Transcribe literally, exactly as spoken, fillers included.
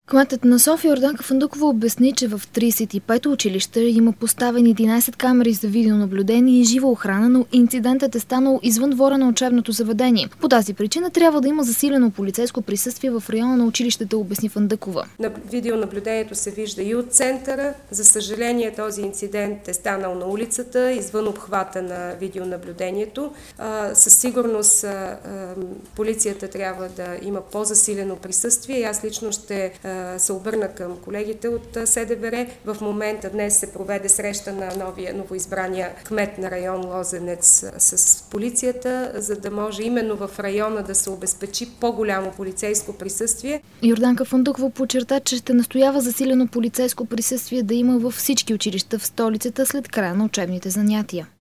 Кметът на София Йорданка Фандъкова обясни, че в тридесет и пет училища има поставени единадесет камери за видеонаблюдение и жива охрана, но инцидентът е станал извън двора на учебното заведение. По тази причина трябва да има засилено полицейско присъствие в района на училищата, обясни Фандъкова. На видеонаблюдението се вижда и от центъра. За съжаление, този инцидент е станал на улицата, извън обхвата на видеонаблюдението. А, със сигурност а, полицията трябва да има по-засилено присъствие и аз лично ще се обърна към колегите от СДВР. В момента днес се проведе среща на новия новоизбрания кмет на район Лозенец с полицията, за да може именно в района да се обезпечи по-голямо полицейско присъствие. Йорданка Фандъкова подчерта, че ще настоява засилено полицейско присъствие да има във всички училища в столицата след края на учебните занятия.